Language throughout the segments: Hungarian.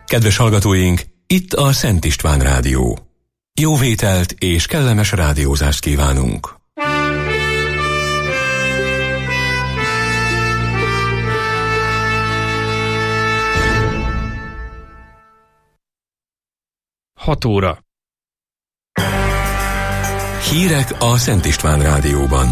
Kedves hallgatóink, itt a Szent István Rádió. Jó vételt és kellemes rádiózást kívánunk! Hat óra. Hírek a Szent István Rádióban.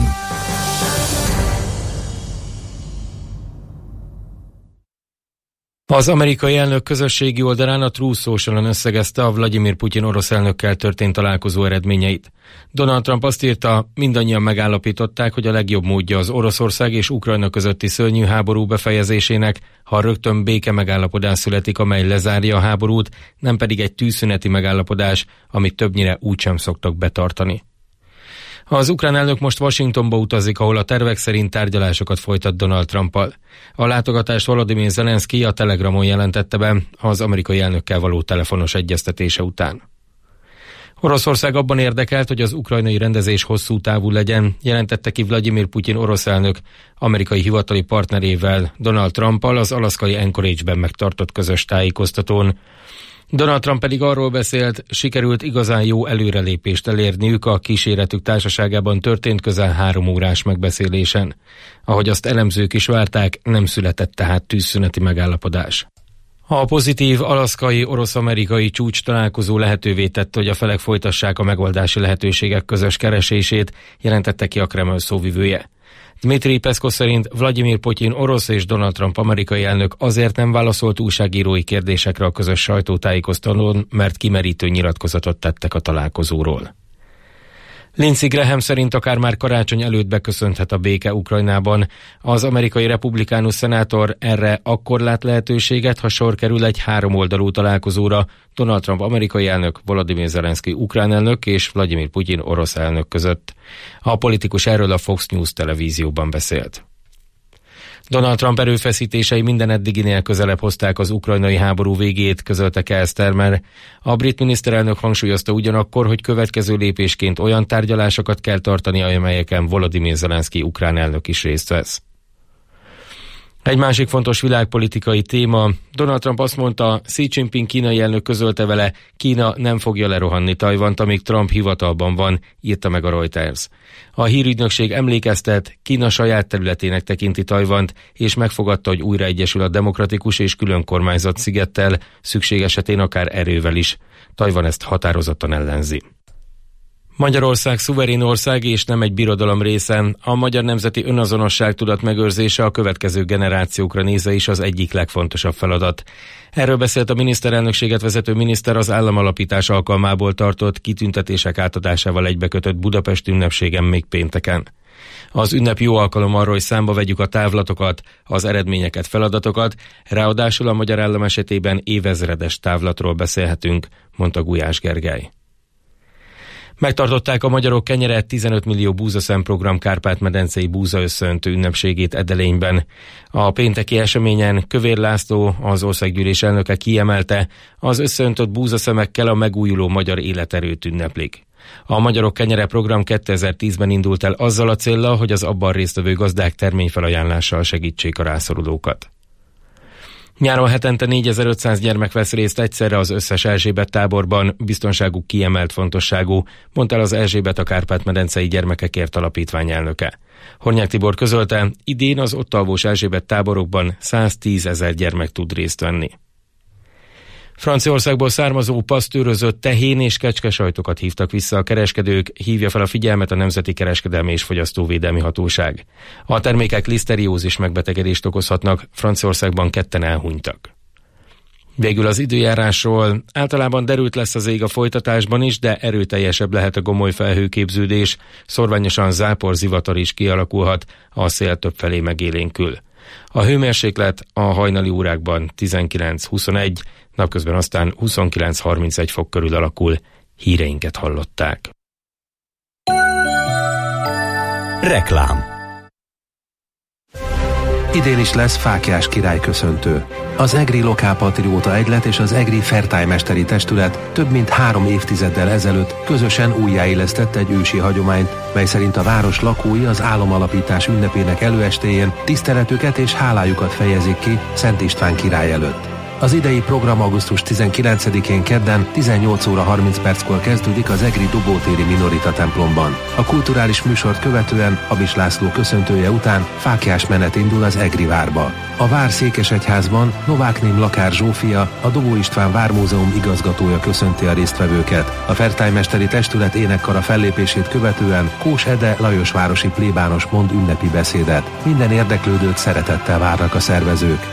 Az amerikai elnök közösségi oldalán a Truth Social-on összegezte a Vladimir Putyin orosz elnökkel történt találkozó eredményeit. Donald Trump azt írta, mindannyian megállapították, hogy a legjobb módja az Oroszország és Ukrajna közötti szörnyű háború befejezésének, ha rögtön béke megállapodás születik, amely lezárja a háborút, nem pedig egy tűzszüneti megállapodás, amit többnyire úgysem szoktak betartani. Az ukrán elnök most Washingtonba utazik, ahol a tervek szerint tárgyalásokat folytat Donald Trumpal. A látogatást Volodymyr Zelenszky a Telegramon jelentette be az amerikai elnökkel való telefonos egyeztetése után. Oroszország abban érdekelt, hogy az ukrajnai rendezés hosszú távú legyen, jelentette ki Vladimir Putyin orosz elnök amerikai hivatali partnerével, Donald Trumpal az alaszkai Anchorage-ben megtartott közös tájékoztatón. Donald Trump pedig arról beszélt, sikerült igazán jó előrelépést elérniük a kíséretük társaságában történt közel 3 órás megbeszélésen. Ahogy azt elemzők is várták, nem született tehát tűzszüneti megállapodás. A pozitív alaszkai orosz-amerikai csúcs találkozó lehetővé tette, hogy a felek folytassák a megoldási lehetőségek közös keresését, jelentette ki a Kreml szóvivője. Dmitry Peszkov szerint Vladimir Putyin orosz és Donald Trump amerikai elnök azért nem válaszolt újságírói kérdésekre a közös sajtótájékoztatón, mert kimerítő nyilatkozatot tettek a találkozóról. Lindsey Graham szerint akár már karácsony előtt beköszönthet a béke Ukrajnában. Az amerikai republikánus szenátor erre akkor lát lehetőséget, ha sor kerül egy 3 oldalú találkozóra Donald Trump amerikai elnök, Volodymyr Zelenszky ukrán elnök és Vladimir Putyin orosz elnök között. A politikus erről a Fox News televízióban beszélt. Donald Trump erőfeszítései minden eddiginél közelebb hozták az ukrajnai háború végét, közölte Keir Starmer. A brit miniszterelnök hangsúlyozta ugyanakkor, hogy következő lépésként olyan tárgyalásokat kell tartani, amelyeken Volodymyr Zelenszky ukrán elnök is részt vesz. Egy másik fontos világpolitikai téma. Donald Trump azt mondta, Xi Jinping kínai elnök közölte vele, Kína nem fogja lerohanni Tajvant, amíg Trump hivatalban van, írta meg a Reuters. A hírügynökség emlékeztet, Kína saját területének tekinti Tajvant, és megfogadta, hogy újra egyesül a demokratikus és külön kormányzat szigettel, szükség esetén akár erővel is. Tajvan ezt határozottan ellenzi. Magyarország szuverén ország és nem egy birodalom része. A magyar nemzeti önazonosságtudat megőrzése a következő generációkra nézve is az egyik legfontosabb feladat. Erről beszélt a miniszterelnökséget vezető miniszter az államalapítás alkalmából tartott kitüntetések átadásával egybekötött Budapest ünnepségen még pénteken. Az ünnep jó alkalom arra, hogy számba vegyük a távlatokat, az eredményeket, feladatokat, ráadásul a magyar állam esetében évezredes távlatról beszélhetünk, mondta Gulyás Gergely. Megtartották a Magyarok Kenyere 15 millió búzaszem program Kárpát-medencei búzaösszöntő ünnepségét Edelényben. A pénteki eseményen Kövér László, az országgyűlés elnöke kiemelte, az összeöntött búzaszemekkel a megújuló magyar életerőt ünneplik. A Magyarok Kenyere program 2010-ben indult el azzal a céllal, hogy az abban résztvevő gazdák terményfelajánlással segítsék a rászorulókat. Nyáron hetente 4500 gyermek vesz részt egyszerre az összes Erzsébet táborban, biztonságuk kiemelt fontosságú, mondta el az Erzsébet a Kárpát-medencei Gyermekekért Alapítvány elnöke. Hornyák Tibor közölte, idén az ott alvós Erzsébet táborokban 110 000 gyermek tud részt venni. Franciaországból származó pasztőrözött tehén és kecskesajtokat hívtak vissza a kereskedők, hívja fel a figyelmet a Nemzeti Kereskedelmi és Fogyasztóvédelmi Hatóság. A termékek liszteriózis megbetegedést okozhatnak, Franciaországban 2 elhunytak. Végül az időjárásról. Általában derült lesz az ég a folytatásban is, de erőteljesebb lehet a gomoly felhőképződés, szorványosan zápor, zivatar is kialakulhat, a szél többfelé megélénkül. A hőmérséklet a hajnali órákban 19-21, napközben aztán 29-31 fok körül alakul. Híreinket hallották. Reklám. Idén is lesz Fáklyás Király köszöntő. Az EGRI Lokálpatrióta Egylet és az EGRI Fertájmesteri Testület több mint 3 évtizeddel ezelőtt közösen újjáélesztett egy ősi hagyományt, mely szerint a város lakói az államalapítás ünnepének előestéjén tiszteletüket és hálájukat fejezik ki Szent István király előtt. Az idei program augusztus 19-én kedden 18 óra 30 perckor kezdődik az egri Dobótéri Minorita templomban. A kulturális műsort követően Habis László köszöntője után fáklyás menet indul az Egri várba. A vár székesegyházban Novák Ném Lakár Zsófia, a Dobó István Vármúzeum igazgatója köszönti a résztvevőket. A fertájmesteri testület énekkara fellépését követően Kós Ede lajosvárosi plébános mond ünnepi beszédet. Minden érdeklődőt szeretettel várnak a szervezők.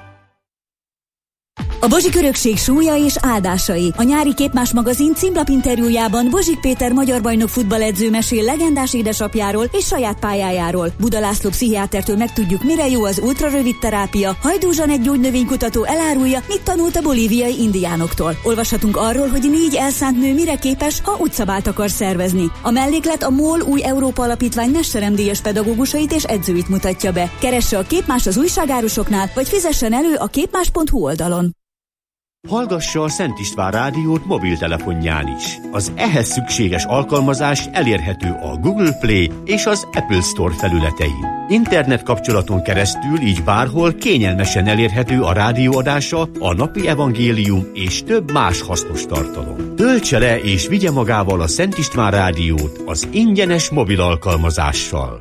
A Bozsik örökség súlya és áldásai. A nyári Képmás magazin címlapinterjújában Bozsik Péter magyar bajnok futballedző mesél legendás édesapjáról és saját pályájáról. Buda László pszichiátertől megtudjuk, mire jó az ultrarövid terápia. Hajdú Zsanett gyógynövénykutató elárulja, mit tanult a bolíviai indiánoktól. Olvashatunk arról, hogy 4 elszánt nő mire képes, ha utcabált akar szervezni. A melléklet a MOL új Európa Alapítvány mesteremdíjas pedagógusait és edzőit mutatja be. Keresse a Képmás az újságárusoknál, vagy fizessen elő a képmás.hu oldalon. Hallgassa a Szent István rádiót mobiltelefonján is. Az ehhez szükséges alkalmazás elérhető a Google Play és az Apple Store felületein. Internet kapcsolaton keresztül így bárhol kényelmesen elérhető a rádióadása, a napi evangélium és több más hasznos tartalom. Töltse le és vigye magával a Szent István rádiót az ingyenes mobil alkalmazással.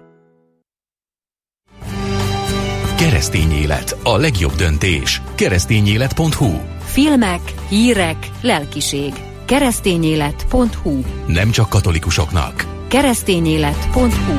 Keresztény élet, a legjobb döntés. Keresztényélet.hu. Filmek, hírek, lelkiség. Keresztényélet.hu. Nem csak katolikusoknak. Keresztényélet.hu.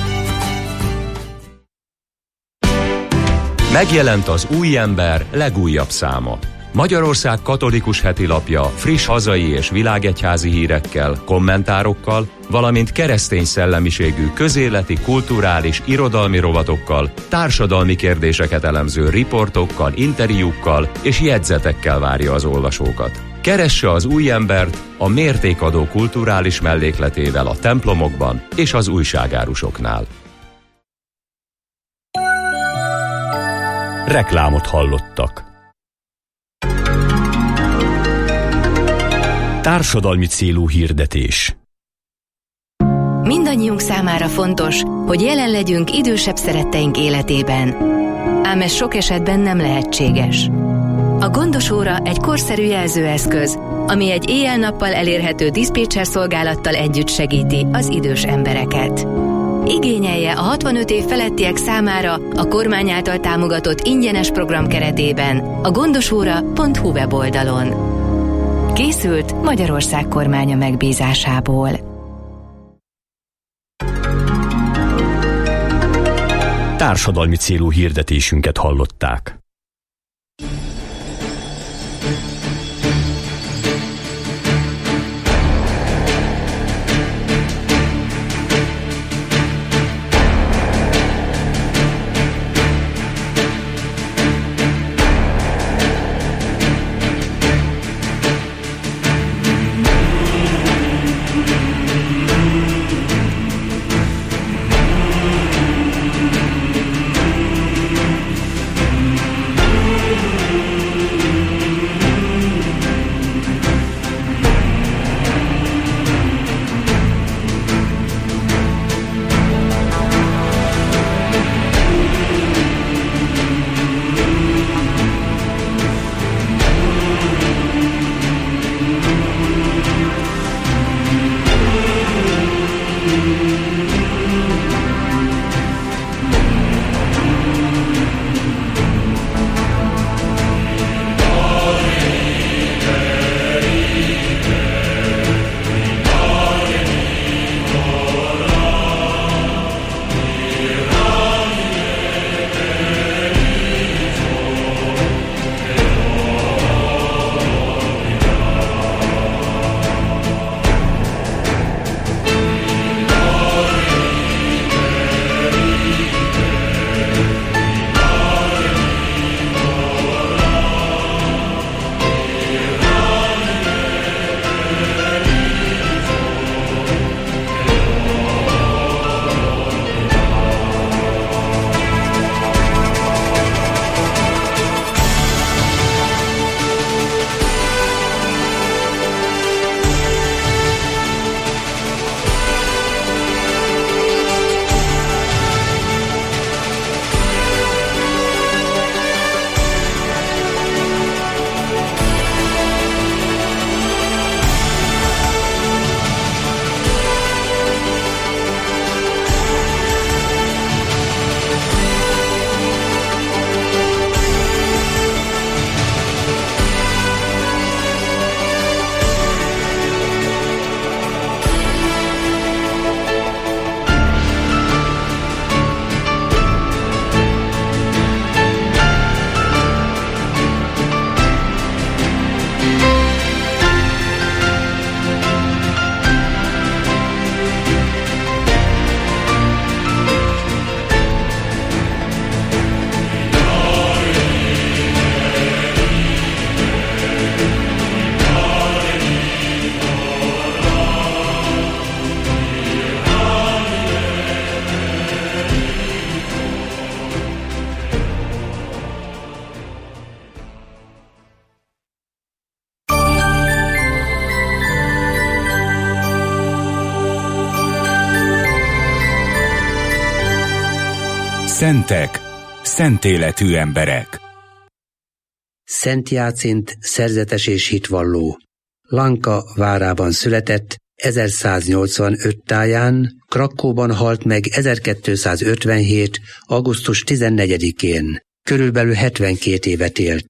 Megjelent az Új Ember legújabb száma. Magyarország katolikus hetilapja friss hazai és világegyházi hírekkel, kommentárokkal, valamint keresztény szellemiségű közéleti, kulturális, irodalmi rovatokkal, társadalmi kérdéseket elemző riportokkal, interjúkkal és jegyzetekkel várja az olvasókat. Keresse az Új Embert a mértékadó kulturális mellékletével a templomokban és az újságárusoknál. Reklámot hallottak. Társadalmi célú hirdetés. Mindannyiunk számára fontos, hogy jelen legyünk idősebb szeretteink életében. Ám ez sok esetben nem lehetséges. A Gondos óra egy korszerű jelzőeszköz, ami egy éjjel-nappal elérhető diszpécser szolgálattal együtt segíti az idős embereket. Igényelje a 65 év felettiek számára a kormány által támogatott ingyenes program keretében a gondosóra.hu weboldalon. Készült Magyarország kormánya megbízásából. Társadalmi célú hirdetésünket hallották. Szentek, szentéletű emberek. Szent Jácint szerzetes és hitvalló. Lanka várában született, 1185 táján, Krakkóban halt meg 1257. augusztus 14-én. Körülbelül 72 évet élt.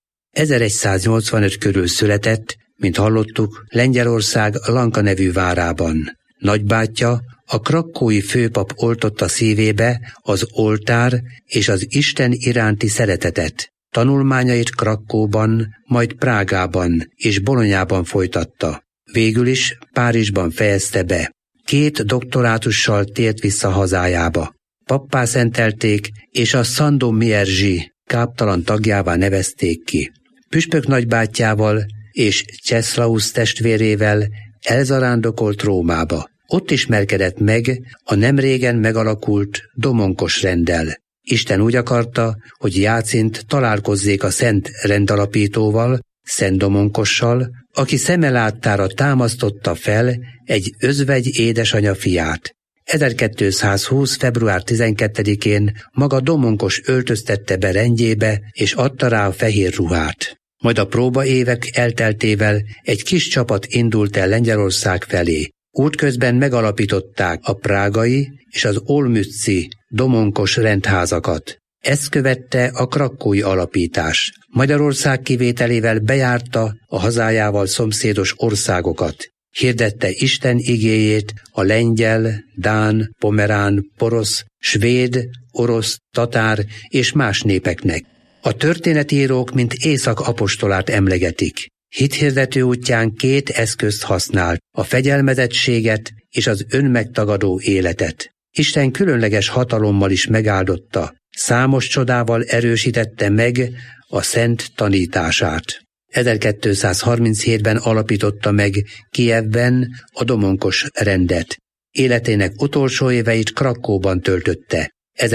1185 körül született, mint hallottuk, Lengyelország Lanka nevű várában. Nagybátyja, a krakkói főpap oltotta szívébe az oltár és az Isten iránti szeretetet. Tanulmányait Krakkóban, majd Prágában és Bolonyában folytatta. Végül is Párizsban fejezte be. 2 doktorátussal tért vissza hazájába. Pappá szentelték, és a Sandomierzi káptalan tagjává nevezték ki. Püspök nagybátyjával és Czeslaus testvérével elzarándokolt Rómába. Ott ismerkedett meg a nemrégen megalakult Domonkos renddel. Isten úgy akarta, hogy Jácint találkozzék a szent rendalapítóval, Szent Domonkossal, aki szeme láttára támasztotta fel egy özvegy édesanya fiát. 1220. február 12-én maga Domonkos öltöztette be rendjébe, és adta rá a fehér ruhát. Majd a próbaévek elteltével egy kis csapat indult el Lengyelország felé. Útközben megalapították a prágai és az olmützi Domonkos rendházakat. Ezt követte a krakkói alapítás. Magyarország kivételével bejárta a hazájával szomszédos országokat. Hirdette Isten igéjét a lengyel, dán, pomerán, porosz, svéd, orosz, tatár és más népeknek. A történetírók mint Észak apostolát emlegetik. Hithirdető útján 2 eszközt használt, a fegyelmezettséget és az önmegtagadó életet. Isten különleges hatalommal is megáldotta, számos csodával erősítette meg a szent tanítását. 1237-ben alapította meg Kijevben a Domonkos rendet. Életének utolsó éveit Krakkóban töltötte.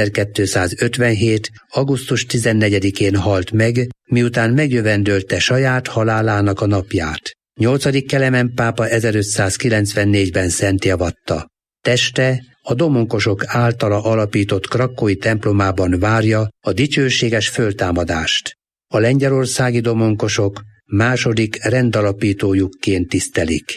1257. augusztus 14-én halt meg, miután megjövendölte saját halálának a napját. 8. Kelemen pápa 1594-ben szentjavatta. Teste a domonkosok általa alapított krakkói templomában várja a dicsőséges föltámadást. A lengyelországi domonkosok második rendalapítójukként tisztelik.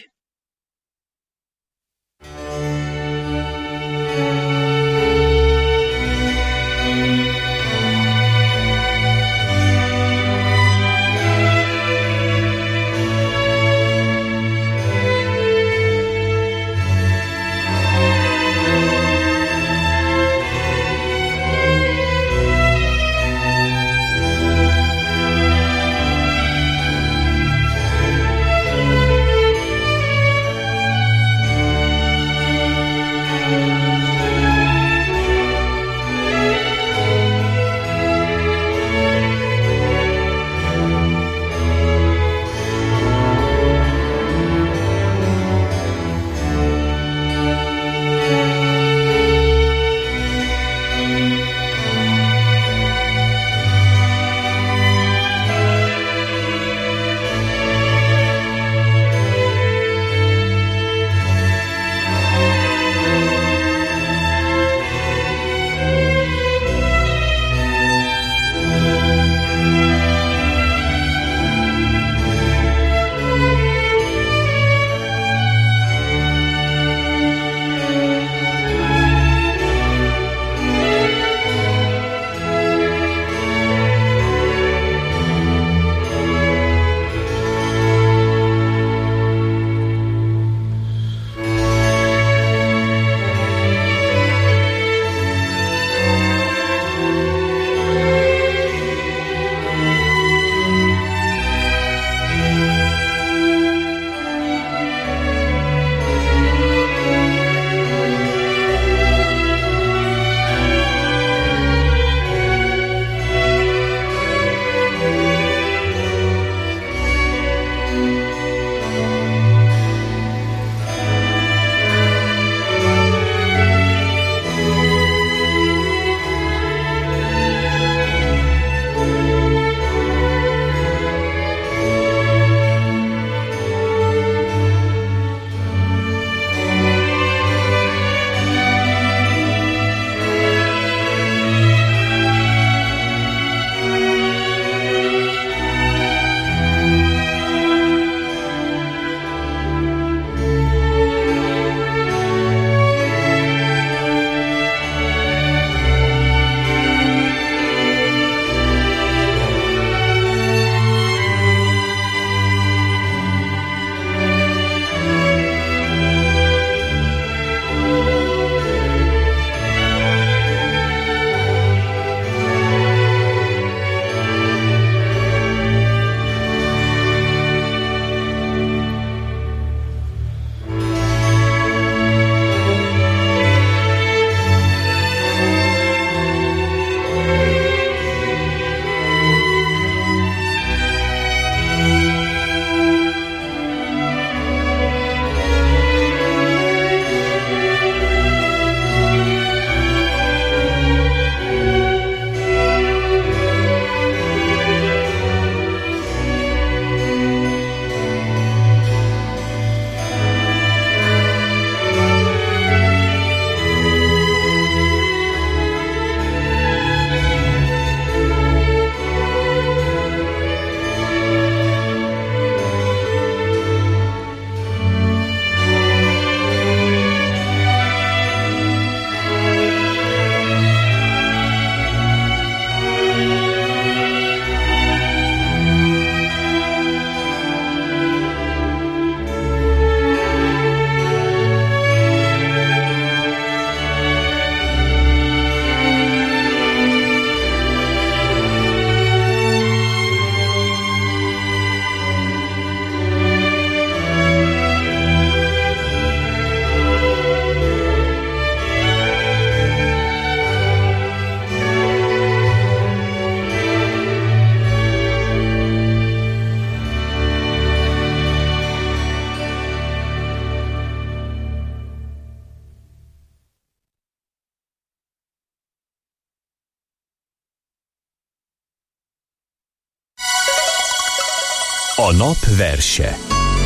A nap verse.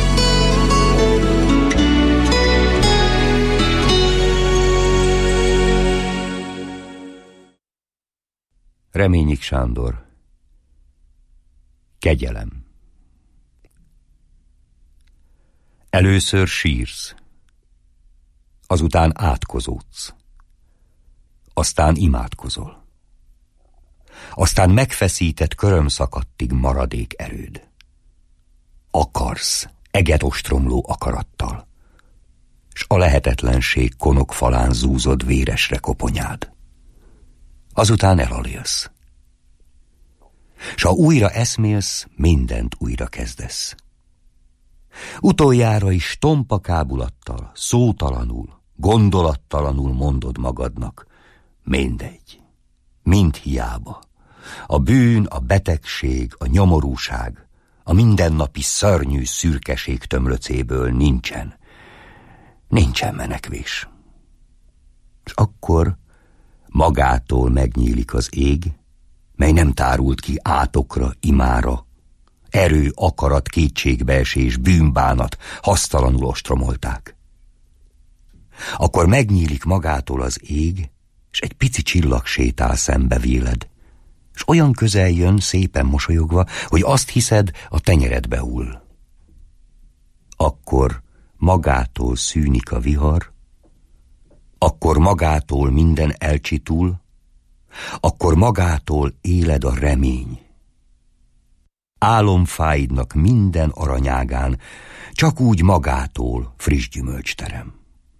Reményik Sándor. Kegyelem. Először sírsz, azután átkozódsz, aztán imádkozol, aztán megfeszített körömszakadtig maradék erőd. Akarsz eget ostromló akarattal, s a lehetetlenség konok falán zúzod véresre koponyád. Azután elalélsz, s ha újra eszmélsz, mindent újra kezdesz. Utoljára is tompa kábulattal, szótalanul, gondolattalanul mondod magadnak, mindegy, mind hiába. A bűn, a betegség, a nyomorúság, a mindennapi szörnyű szürkeség tömlöcéből nincsen menekvés. És akkor magától megnyílik az ég, mely nem tárult ki átokra, imára, erő, akarat, kétségbeesés, bűnbánat hasztalanul ostromolták. Akkor megnyílik magától az ég, és egy pici csillag sétál szembe véled, és olyan közel jön, szépen mosolyogva, hogy azt hiszed, a tenyeredbe hull. Akkor magától szűnik a vihar, akkor magától minden elcsitul, akkor magától éled a remény. Álomfáidnak minden aranyágán csak úgy magától friss gyümölcs terem.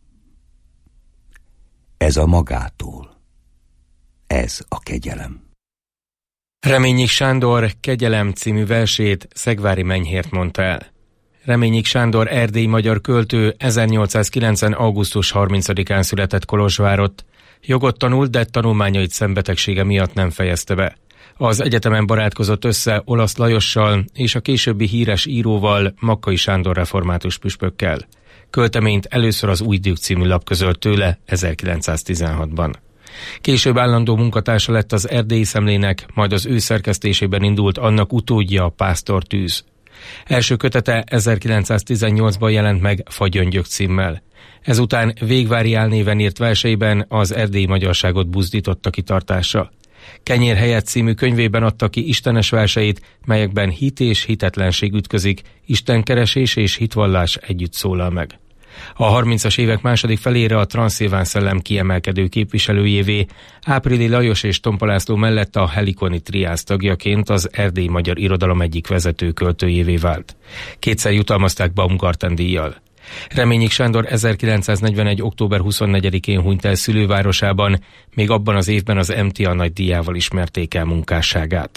Ez a magától, ez a kegyelem. Reményik Sándor Kegyelem című versét Szegvári Menyhért mondta el. Reményik Sándor erdélyi magyar költő 1890. augusztus 30-án született Kolozsvárott. Jogot tanult, de tanulmányait szembetegsége miatt nem fejezte be. Az egyetemen barátkozott össze Olasz Lajossal és a későbbi híres íróval, Makkai Sándor református püspökkel. Költeményt először az Új Dük című lap közölt tőle 1916-ban. Később állandó munkatársa lett az Erdélyi Szemlének, majd az ő szerkesztésében indult annak utódja, a Pásztor Tűz. Első kötete 1918-ban jelent meg Fagyöngyök címmel. Ezután Végvári álnéven írt verseiben az erdélyi magyarságot buzdította kitartásra. Kenyér helyett című könyvében adta ki istenes verseit, melyekben hit és hitetlenség ütközik, istenkeresés és hitvallás együtt szólal meg. A 30-as évek második felére a transzilván szellem kiemelkedő képviselőjévé, Áprili Lajos és Tompa László mellett a Helikoni triász tagjaként az erdélyi magyar irodalom egyik vezető költőjévé vált. Kétszer jutalmazták Baumgarten-díjjal. Reményik Sándor 1941. október 24-én hunyt el szülővárosában, még abban az évben az MTA nagydíjával ismerték el munkásságát.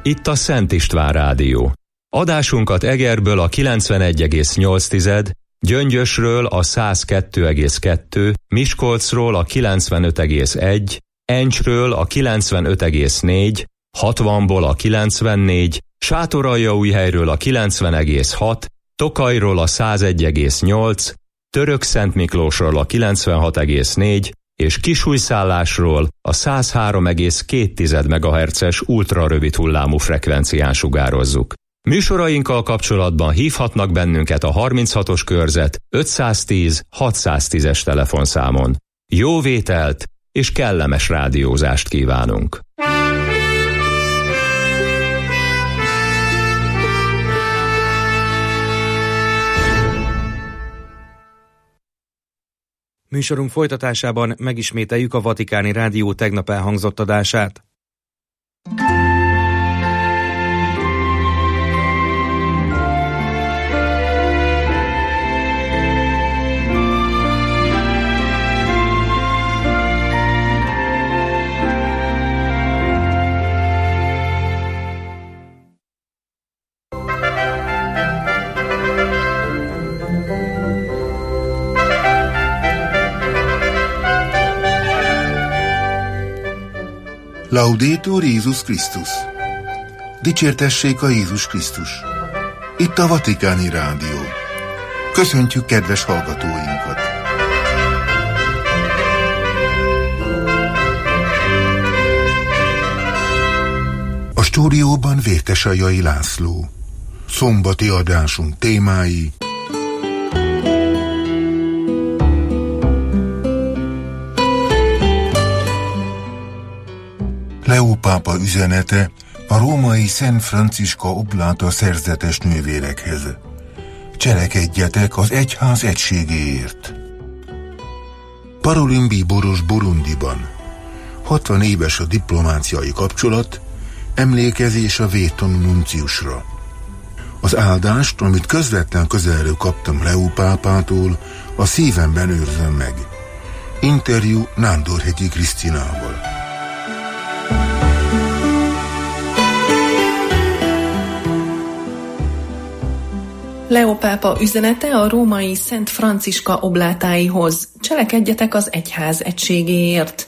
Itt a Szent István Rádió. Adásunkat Egerből a 91,8, Gyöngyösről a 102,2, Miskolcról a 95,1, Encsről a 95,4, 60-ból a 94, Sátoraljaújhelyről a 90,6, Tokajról a 101,8, Törökszentmiklósról a 96,4 és Kisújszállásról a 103,2 MHz-es ultrarövid hullámú frekvencián sugározzuk. Műsorainkkal kapcsolatban hívhatnak bennünket a 36-os körzet 510 610-es telefonszámon. Jó vételt és kellemes rádiózást kívánunk! Műsorunk folytatásában megismételjük a Vatikáni Rádió tegnap elhangzott adását. Laudetur Jézus Krisztus! Dicsértessék a Jézus Krisztus! Itt a Vatikáni Rádió. Köszöntjük kedves hallgatóinkat! A stúdióban Vértesajai László. Szombati adásunk témái: Leó pápa üzenete a római Szent Franciska Obláta szerzetes nővérekhez. Cselekedjetek az egyház egységéért. Parolin bíboros Burundiban. 60 éves a diplomáciai kapcsolat, emlékezés a védtanú nunciusra. Az áldást, amit közvetlen közelről kaptam Leó pápától, a szívemben őrzöm meg. Interjú Nándorhegyi Krisztinával. Leó pápa üzenete a római Szent Franciska oblátáihoz. Cselekedjetek az egyház egységéért.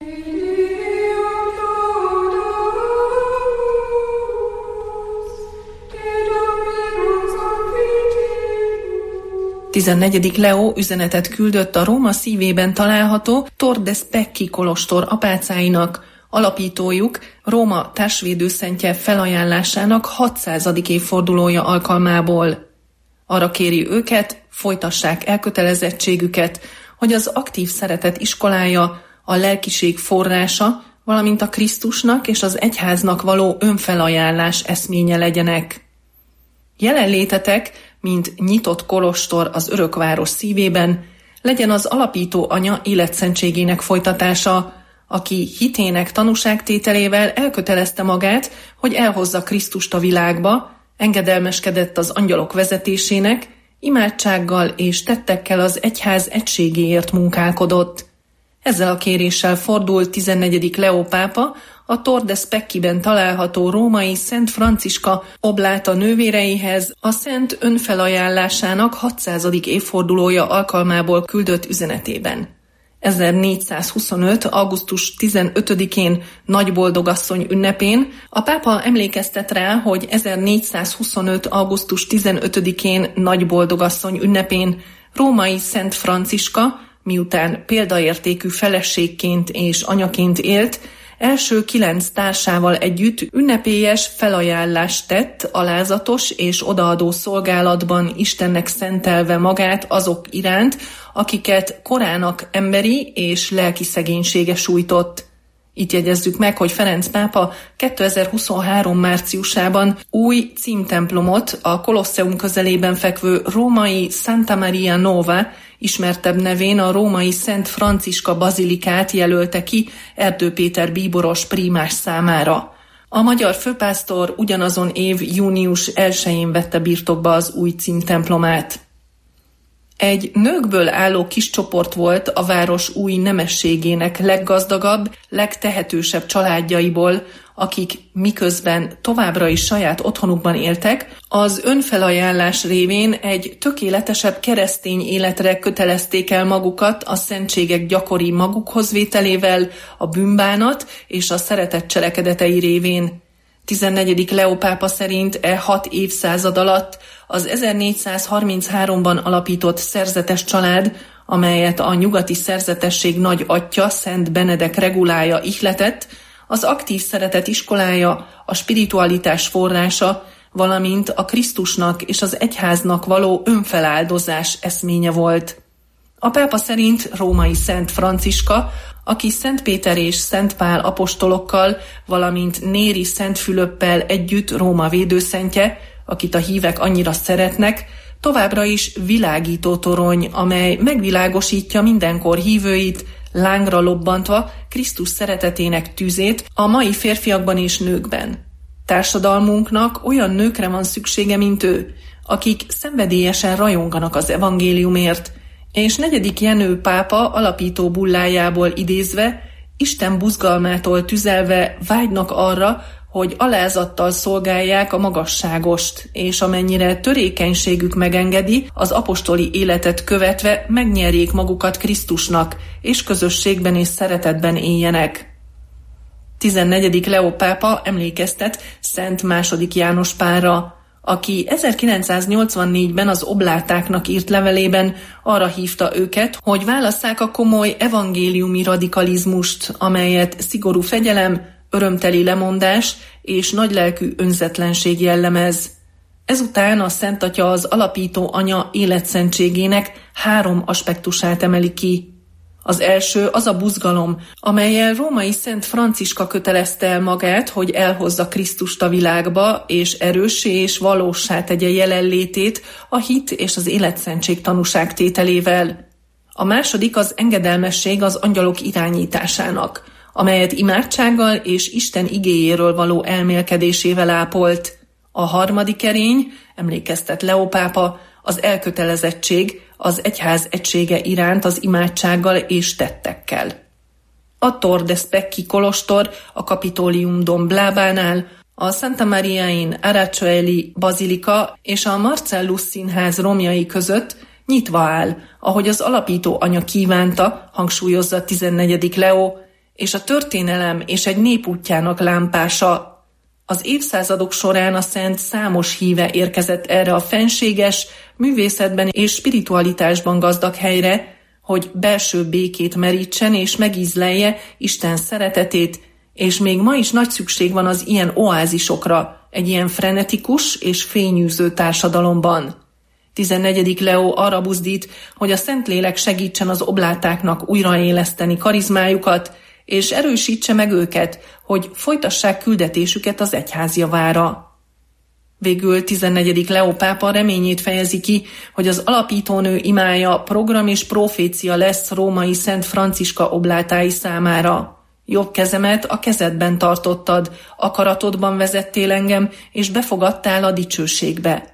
Tizennegyedik Leó üzenetet küldött a Róma szívében található Tor de Specchi kolostor apácáinak. Alapítójuk Róma társvédőszentje felajánlásának 600. évfordulója alkalmából. Arra kéri őket, folytassák elkötelezettségüket, hogy az aktív szeretet iskolája, a lelkiség forrása, valamint a Krisztusnak és az egyháznak való önfelajánlás eszménye legyenek. Jelenlétetek, mint nyitott kolostor az örökváros szívében, legyen az alapító anya életszentségének folytatása, aki hitének tanúságtételével elkötelezte magát, hogy elhozza Krisztust a világba, engedelmeskedett az angyalok vezetésének, imádsággal és tettekkel az egyház egységéért munkálkodott. Ezzel a kéréssel fordult 14. Leó pápa a Tor de Specchiben található római Szent Franciska obláta nővéreihez a szent önfelajánlásának 600. évfordulója alkalmából küldött üzenetében. 1425. augusztus 15-én Nagyboldogasszony ünnepén a pápa emlékeztet rá, hogy 1425. augusztus 15-én Nagyboldogasszony ünnepén római Szent Franciska, miután példaértékű feleségként és anyaként élt, első 9 társával együtt ünnepélyes felajánlást tett alázatos és odaadó szolgálatban Istennek szentelve magát azok iránt, akiket korának emberi és lelki szegénysége sújtott. Itt jegyezzük meg, hogy Ferenc pápa 2023. márciusában új címtemplomot a Kolosseum közelében fekvő római Santa Maria Nova, ismertebb nevén a római Szent Franciska bazilikát jelölte ki Erdő Péter bíboros prímás számára. A magyar főpásztor ugyanazon év június 1-én vette birtokba az új címtemplomát. Egy nőkből álló kis csoport volt a város új nemességének leggazdagabb, legtehetősebb családjaiból, akik miközben továbbra is saját otthonukban éltek, az önfelajánlás révén egy tökéletesebb keresztény életre kötelezték el magukat a szentségek gyakori magukhoz vételével, a bűnbánat és a szeretet cselekedetei révén. 14. Leó pápa szerint 6 évszázad alatt az 1433-ban alapított szerzetes család, amelyet a nyugati szerzetesség nagy atya, Szent Benedek regulája ihletett, az aktív szeretet iskolája, a spiritualitás forrása, valamint a Krisztusnak és az egyháznak való önfeláldozás eszménye volt. A pápa szerint római Szent Franciska, aki Szent Péter és Szent Pál apostolokkal, valamint Néri Szent Fülöppel együtt Róma védőszentje, akit a hívek annyira szeretnek, továbbra is világító torony, amely megvilágosítja mindenkor hívőit, lángra lobbantva Krisztus szeretetének tüzét a mai férfiakban és nőkben. Társadalmunknak olyan nőkre van szüksége, mint ő, akik szenvedélyesen rajonganak az evangéliumért, és 4. Jenő pápa alapító bullájából idézve, Isten buzgalmától tüzelve vágynak arra, hogy alázattal szolgálják a magasságost, és amennyire törékenységük megengedi, az apostoli életet követve megnyerjék magukat Krisztusnak, és közösségben és szeretetben éljenek. 14. Leó pápa emlékeztet Szent II. János Pálra, aki 1984-ben az oblátáknak írt levelében arra hívta őket, hogy válasszák a komoly evangéliumi radikalizmust, amelyet szigorú fegyelem, örömteli lemondás és nagylelkű önzetlenség jellemez. Ezután a Szent Atya az alapító anya életszentségének 3 aspektusát emeli ki. Az első az a buzgalom, amellyel római Szent Franciska kötelezte el magát, hogy elhozza Krisztust a világba, és erőssé és valóssá tegye jelenlétét a hit és az életszentség tanúságtételével. A második az engedelmesség az angyalok irányításának, amelyet imádsággal és Isten igéjéről való elmélkedésével ápolt. A harmadik erény, emlékeztet Leó pápa, az elkötelezettség, az egyház egysége iránt az imádsággal és tettekkel. A Tor de Specchi kolostor a Capitolium Domblábánál, a Santa Maria in Aracioeli bazilika és a Marcellus színház romjai között nyitva áll, ahogy az alapító anya kívánta, hangsúlyozza 14. Leó, és a történelem és egy nép útjának lámpása. Az évszázadok során a szent számos híve érkezett erre a fenséges, művészetben és spiritualitásban gazdag helyre, hogy belső békét merítsen és megízlelje Isten szeretetét, és még ma is nagy szükség van az ilyen oázisokra, egy ilyen frenetikus és fényűző társadalomban. 14. Leó arra buzdít, hogy a Szentlélek segítsen az oblátáknak újraéleszteni karizmájukat, és erősítse meg őket, hogy folytassák küldetésüket az egyház javára. Végül 14. Leó pápa reményét fejezi ki, hogy az alapítónő imája program és profécia lesz római Szent Franciska oblátái számára. Jobb kezemet a kezedben tartottad, akaratodban vezettél engem, és befogadtál a dicsőségbe.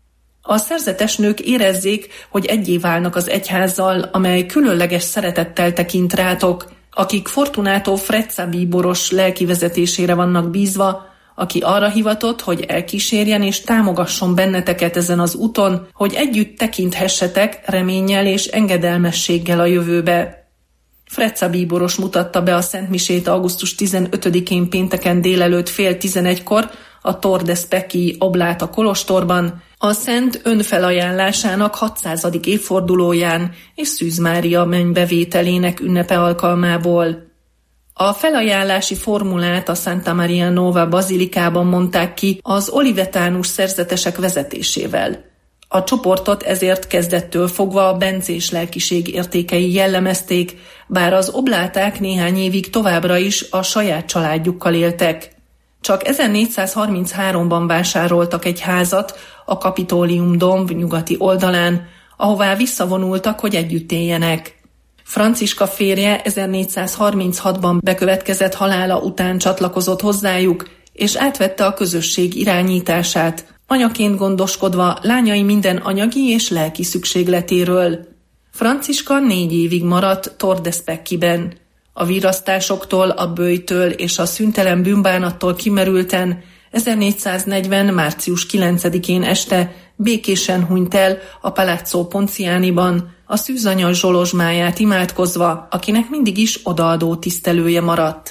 A szerzetes nők érezzék, hogy egyé válnak az egyházzal, amely különleges szeretettel tekint rátok, akik Fortunato Frezza bíboros lelkivezetésére vannak bízva, aki arra hivatott, hogy elkísérjen és támogasson benneteket ezen az úton, hogy együtt tekinthessetek reménnyel és engedelmességgel a jövőbe. Frezza bíboros mutatta be a szentmisét augusztus 15-én pénteken délelőtt 10:30-kor a Tor de Specchi obláta kolostorban, a szent önfelajánlásának 600. évfordulóján és Szűz Mária mennybevételének ünnepe alkalmából. A felajánlási formulát a Santa Maria Nova bazilikában mondták ki az olivetánus szerzetesek vezetésével. A csoportot ezért kezdettől fogva a bencés lelkiség értékei jellemezték, bár az obláták néhány évig továbbra is a saját családjukkal éltek. Csak 1433-ban vásároltak egy házat a Capitolium domb nyugati oldalán, ahová visszavonultak, hogy együtt éljenek. Franciska férje 1436-ban bekövetkezett halála után csatlakozott hozzájuk, és átvette a közösség irányítását, anyaként gondoskodva lányai minden anyagi és lelki szükségletéről. Franciska 4 évig maradt Tor de Specchiben. A virrasztásoktól, a böjtől és a szüntelen bűnbánattól kimerülten 1440. március 9-én este békésen hunyt el a Palazzo Ponzianiban, a szűzanya zsolozsmáját imádkozva, akinek mindig is odaadó tisztelője maradt.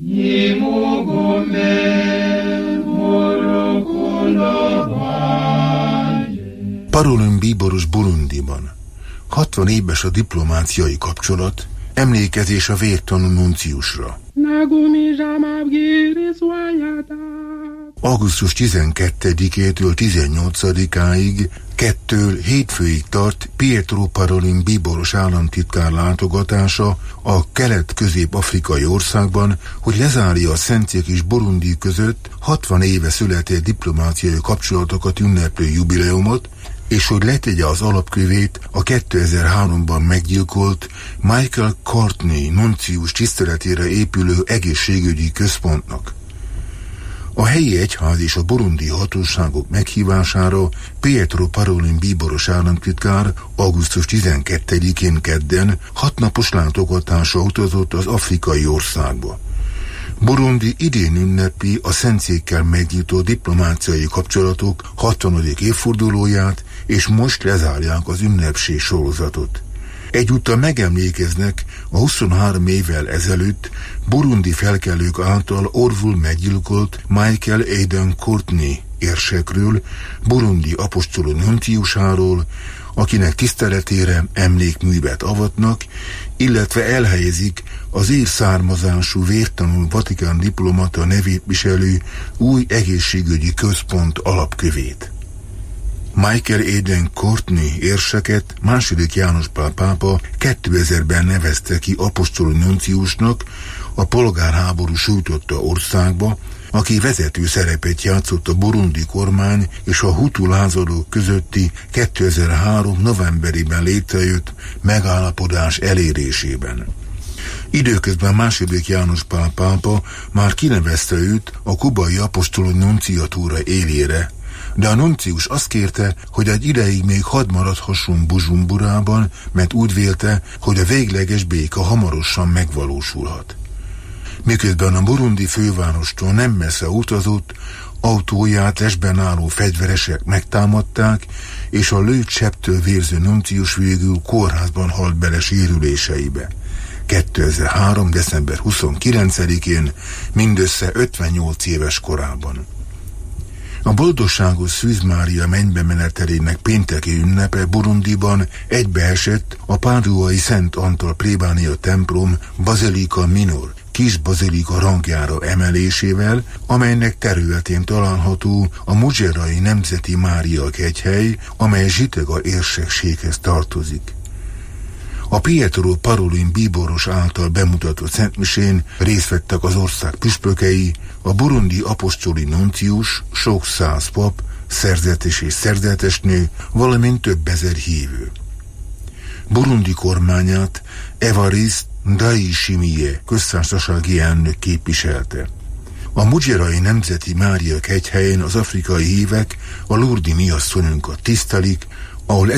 Parolin bíboros Burundiban. 60 éves a diplomáciai kapcsolat, emlékezés a vértanú nunciusra. Augusztus 12-től 18-áig, 2 hétfőig tart Pietro Parolin bíboros államtitkár látogatása a kelet-közép-afrikai országban, hogy lezárja a Szentjék és Burundi között 60 éve született diplomáciai kapcsolatokat ünneplő jubileumot, és hogy letegye az alapkövét a 2003-ban meggyilkolt Michael Courtney nuncius tiszteletére épülő egészségügyi központnak. A helyi egyház és a burundi hatóságok meghívására Pietro Parolin bíboros államtitkár augusztus 12-én kedden 6 napos látogatásra utazott az afrikai országba. Burundi idén ünnepi a Szentszékkel megnyitó diplomáciai kapcsolatok 60. évfordulóját, és most lezárják az ünnepség sorozatot. Egyúttal megemlékeznek a 23 évvel ezelőtt burundi felkelők által orvul meggyilkolt Michael Aidan Courtney érsekről, burundi apostoló nunciusáról, akinek tiszteletére emlékművet avatnak, illetve elhelyezik az ír származású vértanú vatikán diplomata nevét viselő új egészségügyi központ alapkövét. Michael Aidan Courtney érseket II. János Pál pápa 2000-ben nevezte ki apostoló nunciusnak a polgárháború sújtotta országba, aki vezető szerepet játszott a burundi kormány és a hutu lázadók közötti 2003. novemberében létrejött megállapodás elérésében. Időközben II. János Pál pápa már kinevezte őt a kubai apostoló nunciatúra élére, de a nuncius azt kérte, hogy egy ideig még hadd maradhasson Bujumburában, mert úgy vélte, hogy a végleges béka hamarosan megvalósulhat. Miközben a burundi fővárostól nem messze utazott, autóját lesben álló fegyveresek megtámadták, és a lőtt sebtől vérző nuncius végül kórházban halt bele sérüléseibe. 2003. december 29-én, mindössze 58 éves korában. A boldogságos Szűz Mária mennybe menetelének pénteki ünnepe Burundiban egybeesett a páduai Szent Antal plébánia templom Bazilika Minor kis bazilika rangjára emelésével, amelynek területén található a Mugerai Nemzeti Mária kegyhely, amely Zsitega érsekséghez tartozik. A Pietro Parolin bíboros által bemutatott szentmisén részt vettek az ország püspökei, a burundi apostoli nuncius, sok száz pap, szerzetes és szerzetesnő, valamint több ezer hívő. Burundi kormányát Evariste Ndayishimiye köztársasági elnök képviselte. A Mugerai Nemzeti Mária kegyhelyen az afrikai hívek a Lourdes mi asszonyunkat tisztelik, ahol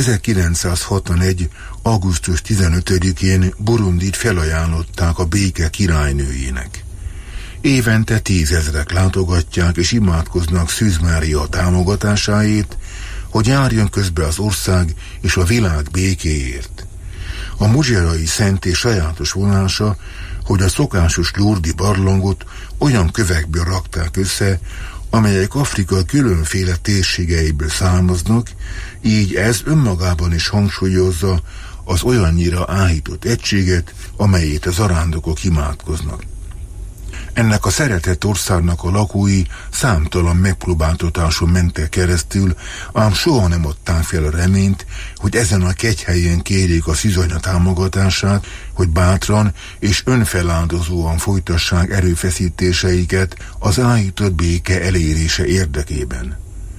1961. augusztus 15-én Burundit felajánlották a béke királynőjének. Évente 10 000-ek látogatják és imádkoznak Szűz Mária támogatásáért, hogy járjon közbe az ország és a világ békéért. A mugerai szentély sajátos vonása, hogy a szokásos Lourdes barlangot olyan kövekből rakták össze, amelyek Afrika különféle térségeiből származnak, így ez önmagában is hangsúlyozza az olyannyira áhított egységet, amelyet az arándokok imádkoznak. Ennek a szeretett országnak a lakói számtalan megpróbáltatáson mentek keresztül, ám soha nem adták fel a reményt, hogy ezen a kegyhelyen kérjék a szűzanya támogatását, hogy bátran és önfeláldozóan folytassák erőfeszítéseiket az áhított béke elérése érdekében.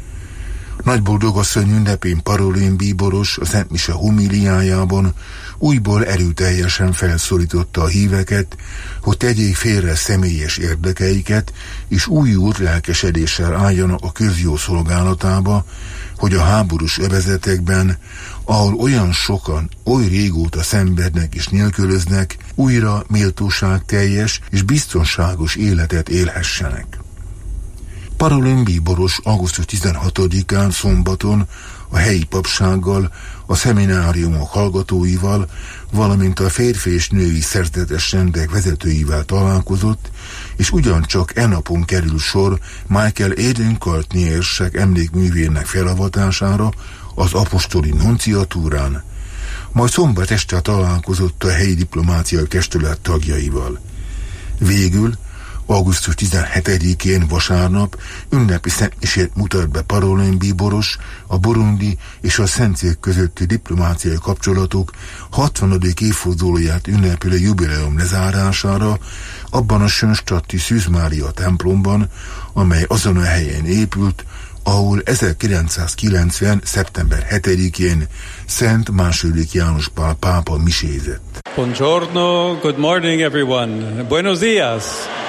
Nagyboldogasszony ünnepén Parolin bíboros a Szent Mise homíliájában újból erőteljesen felszólította a híveket, hogy tegyék félre személyes érdekeiket, és újult lelkesedéssel álljanak a közjó szolgálatába, hogy a háborús övezetekben ahol olyan sokan, oly régóta szenvednek és nélkülöznek, újra méltóságteljes és biztonságos életet élhessenek. Parolin bíboros augusztus 16-án szombaton a helyi papsággal, a szemináriumok hallgatóival, valamint a férfi és női szerzetes rendek vezetőivel találkozott, és ugyancsak e napon kerül sor Michael Aidan Courtney érsek emlékművének felavatására az apostoli nunciatúrán, majd szombat este találkozott a helyi diplomáciai testület tagjaival. Végül augusztus 17-én vasárnap ünnepi szentmisét mutat be Parolin bíboros a burundi és a szentszék közötti diplomáciai kapcsolatok 60. évfordulóját ünnepelő jubileum lezárására abban a Sönstadti Szűz Mária templomban, amely azon a helyen épült, ahol 1990. szeptember 7-én Szent II. János Pál pápa misézett. Buongiorno, good morning everyone. Buenos dias.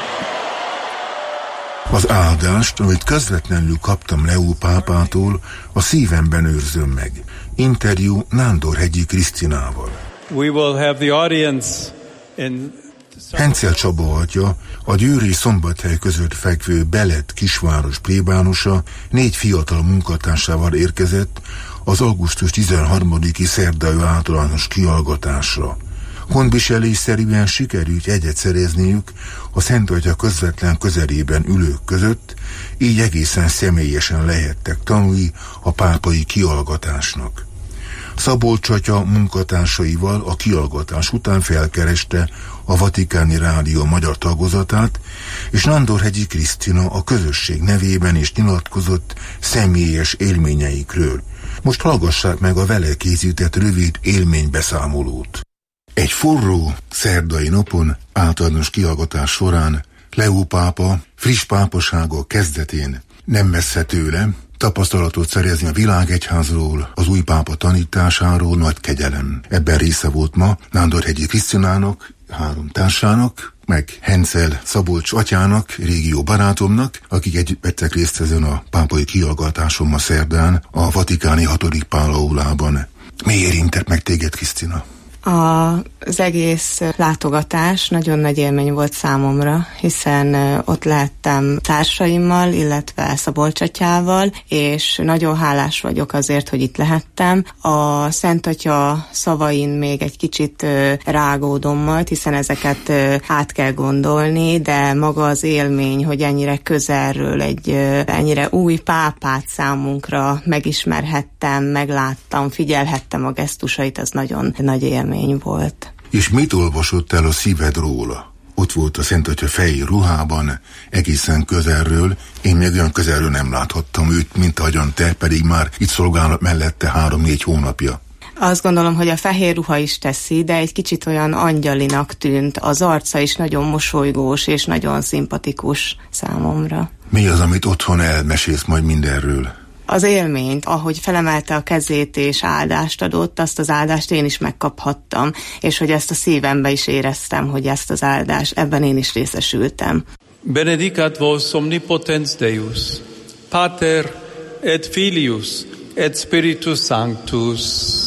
Az áldást, amit közvetlenül kaptam Leó pápától, a szívemben őrzöm meg. Interjú Nándorhegyi Krisztinával. We will have the audience in Hencel Csaba atya, a Győr és Szombathely között fekvő Belet kisváros plébánosa 4 fiatal munkatársával érkezett az augusztus 13-i szerdai általános kihallgatásra. Gondviselésszerűen sikerült egyet szerezniük a Szent Atya közvetlen közelében ülők között, így egészen személyesen lehettek tanulni a pápai kihallgatásnak. Szabolcs atya munkatársaival a kihallgatás után felkereste a Vatikáni Rádió magyar tagozatát, és Nándorhegyi Krisztina a közösség nevében is nyilatkozott személyes élményeikről. Most hallgassák meg a vele készített rövid élménybeszámolót. Egy forró szerdai napon általános kihallgatás során Leó pápa friss pápasága kezdetén nem messze tőle tapasztalatot szerezni a világegyházról, az új pápa tanításáról nagy kegyelem. Ebben része volt ma Nándorhegyi Krisztinának, 3 társának, meg Hencel Szabolcs atyának, régió barátomnak, akik együtt vettek részt ezen a pápai kihallgatáson ma szerdán a Vatikáni 6. Pál aulában. Mi érintett meg téged, Krisztina? Az egész látogatás nagyon nagy élmény volt számomra, hiszen ott lehettem társaimmal, illetve Szabolcs atyával, és nagyon hálás vagyok azért, hogy itt lehettem. A Szent Atya szavain még egy kicsit rágódom majd, hiszen ezeket át kell gondolni, de maga az élmény, hogy ennyire közelről egy ennyire új pápát számunkra megismerhettem, megláttam, figyelhettem a gesztusait, az nagyon nagy élmény volt. És mit olvasott el a szíved róla? Ott volt a Szent Atya fehér ruhában, egészen közelről, én még olyan közelről nem láthattam őt, mint ahogyan te, pedig már itt szolgálnak mellette 3-4 hónapja. Azt gondolom, hogy a fehér ruha is teszi, de egy kicsit olyan angyalinak tűnt. Az arca is nagyon mosolygós és nagyon szimpatikus számomra. Mi az, amit otthon elmesélsz majd mindenről? Az élményt, ahogy felemelte a kezét és áldást adott, azt az áldást én is megkaphattam, és hogy ezt a szívembe is éreztem, hogy ezt az áldást, ebben én is részesültem. Benedicat vos omnipotens Deus, Pater et Filius et Spiritus Sanctus.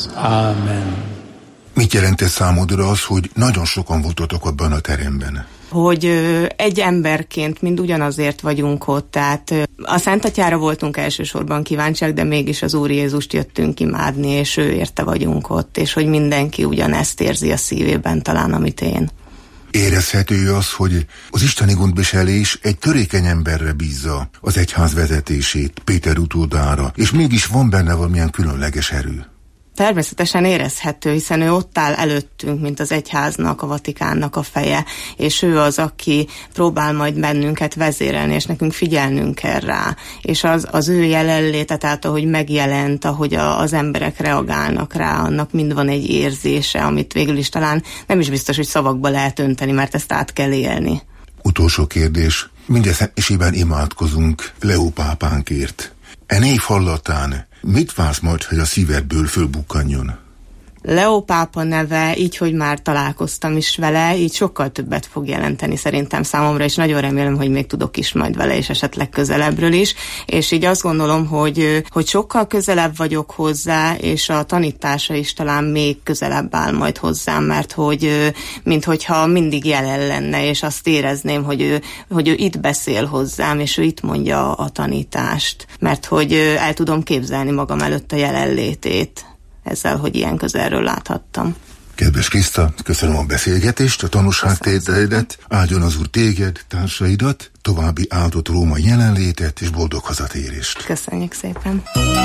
Amen. Mit jelentett számodra az, hogy nagyon sokan voltatok abban a teremben? Hogy egy emberként mind ugyanazért vagyunk ott, tehát a Szent Atyára voltunk elsősorban kíváncsiak, de mégis az Úr Jézust jöttünk imádni, és ő érte vagyunk ott, és hogy mindenki ugyanezt érzi a szívében talán, amit én. Érezhető az, hogy az isteni gondviselés egy törékeny emberre bízza az egyház vezetését, Péter utódára, és mégis van benne valamilyen különleges erő. Természetesen érezhető, hiszen ő ott áll előttünk, mint az egyháznak, a Vatikánnak a feje, és ő az, aki próbál majd bennünket vezérelni, és nekünk figyelnünk kell rá. És az ő jelenléte, tehát ahogy megjelent, ahogy az emberek reagálnak rá, annak mind van egy érzése, amit végül is talán nem is biztos, hogy szavakba lehet önteni, mert ezt át kell élni. Utolsó kérdés. Mindezésében imádkozunk Leó pápánkért. E név hallatán mit vársz majd, hogy a szívedből fölbukkanjon? Leo pápa neve, így, hogy már találkoztam is vele, így sokkal többet fog jelenteni szerintem számomra, és nagyon remélem, hogy még tudok is majd vele, és esetleg közelebbről is, és így azt gondolom, hogy sokkal közelebb vagyok hozzá, és a tanítása is talán még közelebb áll majd hozzám, mert hogy minthogyha mindig jelen lenne, és azt érezném, hogy ő itt beszél hozzám, és ő itt mondja a tanítást, mert hogy el tudom képzelni magam előtt a jelenlétét, ezzel, hogy ilyen közelről láthattam. Kedves Kriszta, köszönöm a beszélgetést, a tanúságtételedet, áldjon az Úr téged, társaidat, további áldott római jelenlétet és boldog hazatérést. Köszönjük szépen!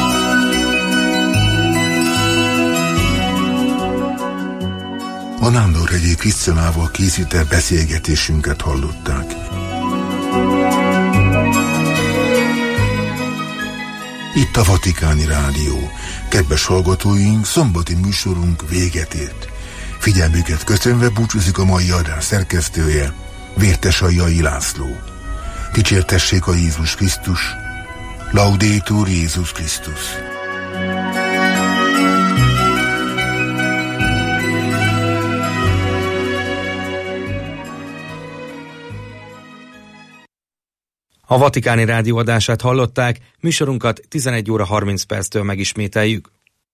A Nándorhegyi Krisztinával készített beszélgetésünket hallották. Itt a Vatikáni Rádió. Kedves hallgatóink, szombati műsorunk véget ért. Figyelmüket köszönve búcsúzik a mai adás szerkesztője, Vértesai László. Dicsértessék a Jézus Krisztus. Laudetur Jézus Krisztus. A Vatikáni Rádió adását hallották, műsorunkat 11 óra 30 perctől megismételjük.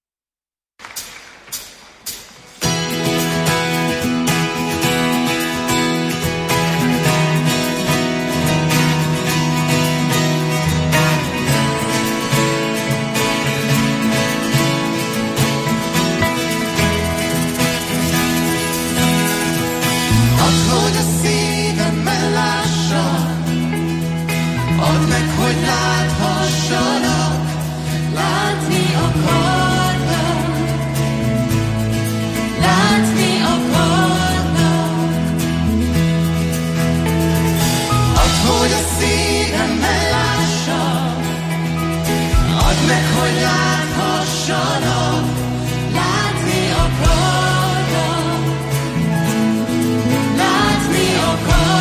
Add meg, hogy láthassanak, látni akarnak, látni akarnak. Add, hogy a szívemmel lássam, add meg, hogy láthassanak, látni akarnak, látni akarnak.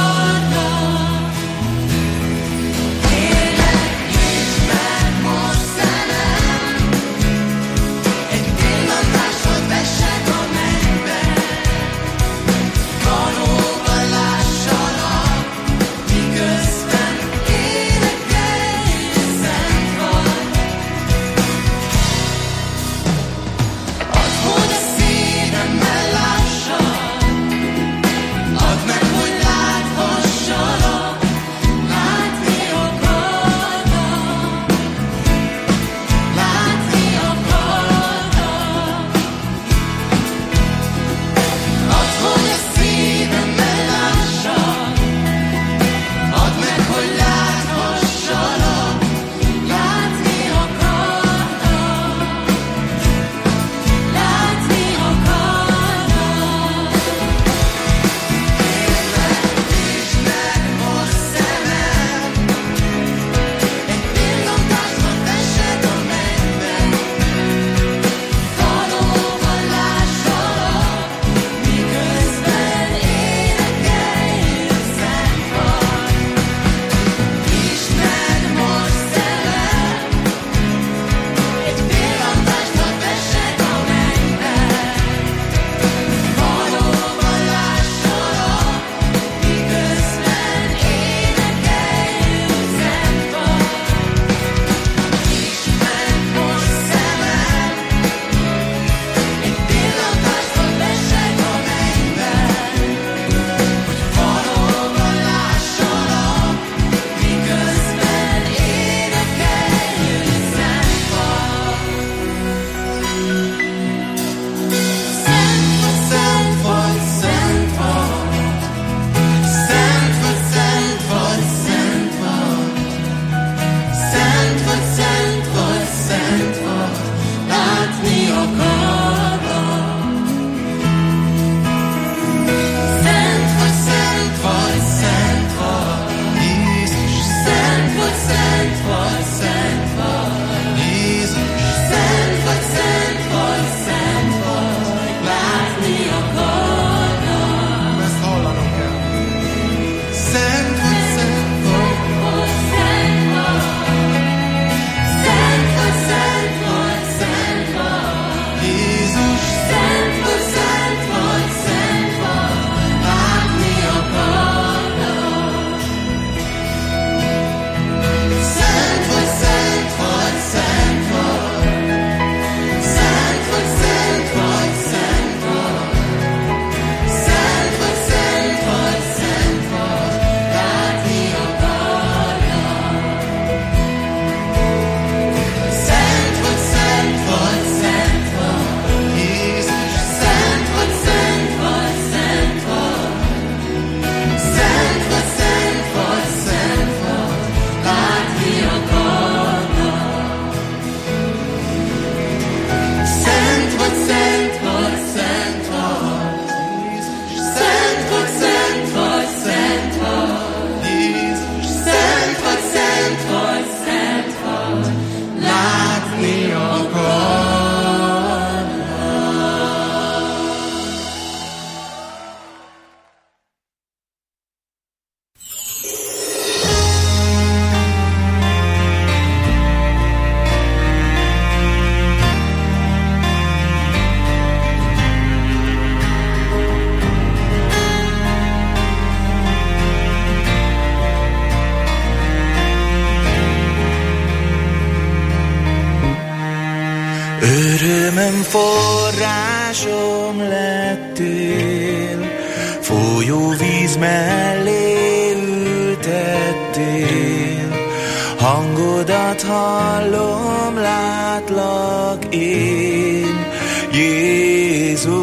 Örömöm forrásom lettél, folyó víz mellé ültettél, hangodat hallom, látlak én, Jézus.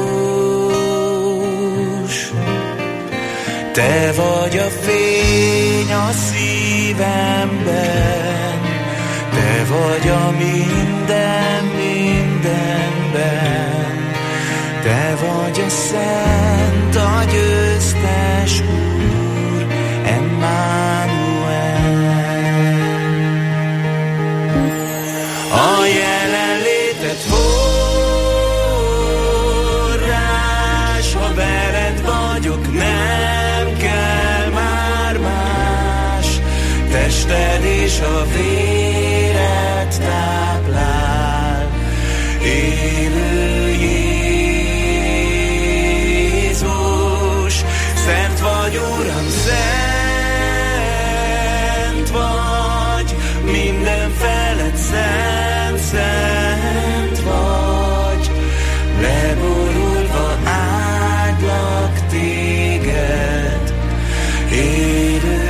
Te vagy a fény a szívemben, te vagy a minden mindenben, te vagy a szent, a győztes Úr, Emmanuel. A jelenléted forrás, ha veled vagyok, nem kell már más, tested és a véred táplál, élő Jézus. Szent vagy, Uram, szent vagy, minden felett szent, szent vagy, leborulva áldlak téged, élő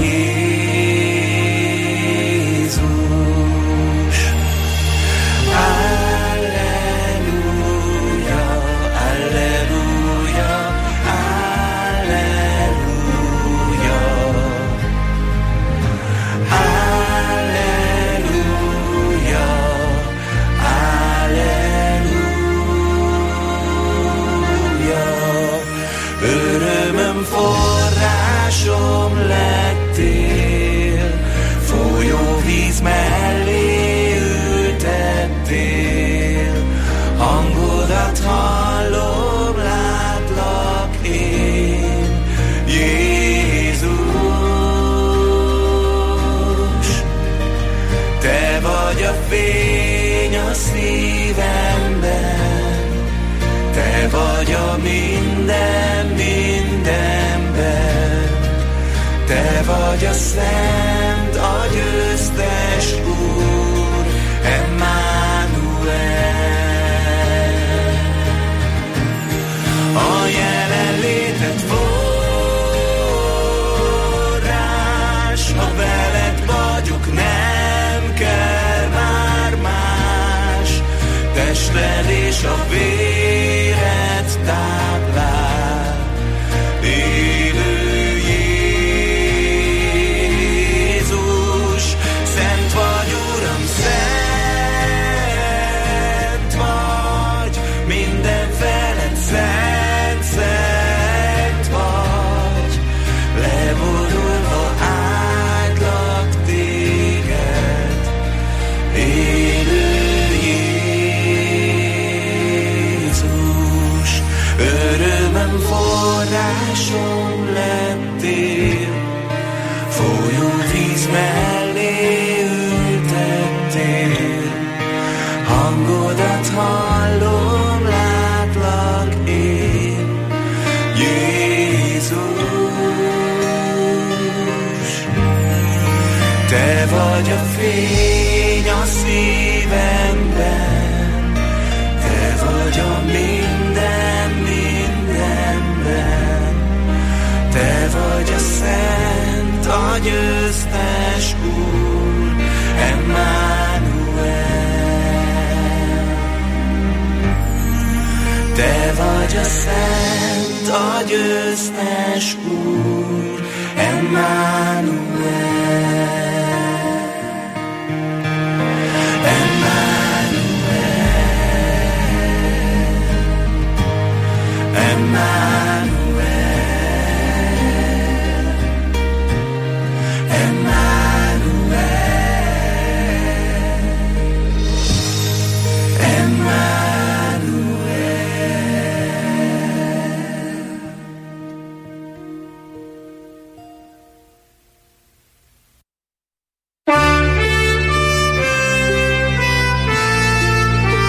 forrásom lettél, folyó víz mellé ültettél, hangodat hallom, látlak én, Jézus. Te vagy a fény a szívemben, te vagy a minden mindenben, te vagy a szent, a győztes Úr, Emmanuel. A jelenléted forrás, ha veled vagyok, nem kell már más, tested és a véred táplál, élő Jézus. Szent vagy, Uram, szent vagy, minden felett szent, szent vagy, leborulva áldlak téged, élő Jézus. Örömöm forrásom lettél, folyó víz mellé ültettél, hangodat hallom, látlak én, Jézus. Te vagy a fény a szívemben, te vagy a minden mindenben, te vagy a szent, a győztes Úr, Emmanuel. Te vagy a szent, a győztes Úr, Emmanuel.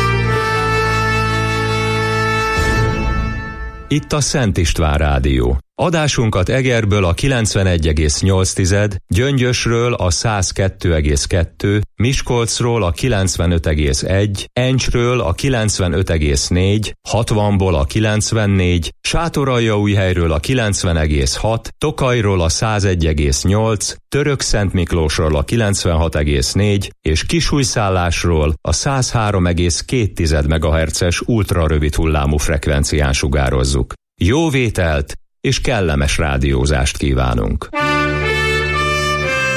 Itt a Szent István Rádió. Adásunkat Egerből a 91,8, Gyöngyösről a 102,2, Miskolcról a 95,1, Encsről a 95,4, 60-ból a 94, Sátoraljaújhelyről a 90,6, Tokajról a 101,8, Törökszentmiklósról a 96,4 és Kisújszállásról a 103,2 MHz-es ultrarövid hullámú frekvencián sugározzuk. Jó vételt és kellemes rádiózást kívánunk!